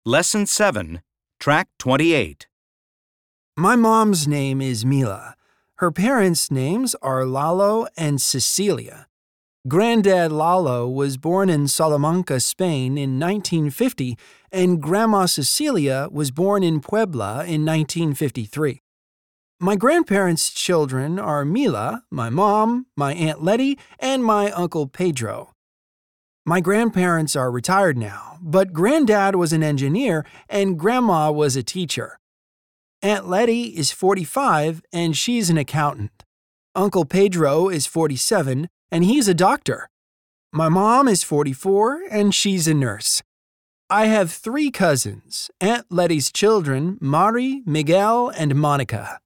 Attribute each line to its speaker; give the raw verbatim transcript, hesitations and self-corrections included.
Speaker 1: Lesson seven, Track twenty-eight.
Speaker 2: My mom's name is Mila. Her parents' names are Lalo and Cecilia. Granddad Lalo was born in Salamanca, Spain in nineteen fifty, and Grandma Cecilia was born in Puebla in nineteen fifty-three. My grandparents' children are Mila, my mom, my Aunt Letty, and my Uncle Pedro. My grandparents are retired now, but Granddad was an engineer and Grandma was a teacher. Aunt Letty is forty-five and she's an accountant. Uncle Pedro is forty-seven and he's a doctor. My mom is forty-four and she's a nurse. I have three cousins, Aunt Letty's children, Mari, Miguel, and Monica.